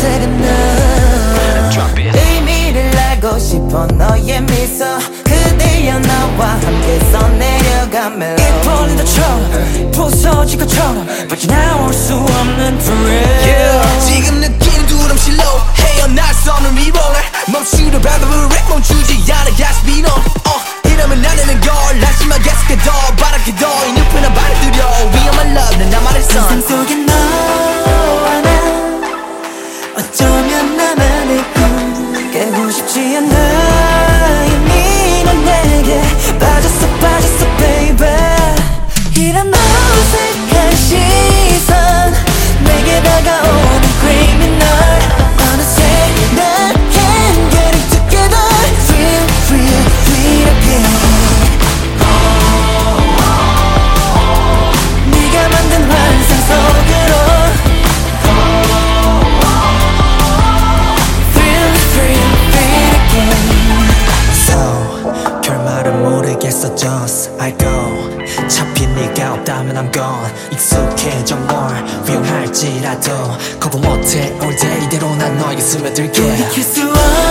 색은 의미를 알고 싶어 너의 미소 그대여 나와 함께 써내려가면 이 볼린더처럼 부서질 것처럼 빠져나올 수 없는 thrill 지금 느끼는 두려움실로 헤어날 수 없는 미워 날 멈추려 방법을 왜 멈추지 않아 가스비노 이러면 안 되는 걸 날씨만 계속해 더 바랄게 더이 눕히는 발들여 We are my love 난 나만의 sun 세상 속에 너와 나 어쩌면 나만의 꿈 깨고 싶지 않아 이미 넌 내게 빠졌어 baby 이런 어색한 시선 내게 다가오는 criminal 어느새 난 can't get it together real again 네가 만든 환상 속으로 결말은 모르겠어 just I go 차피 네가 없다면 I'm gone 익숙해져 뭘 위험할지라도 거부 못해 all day 이대로 난 너에게 스며들게 돌이킬 수 없는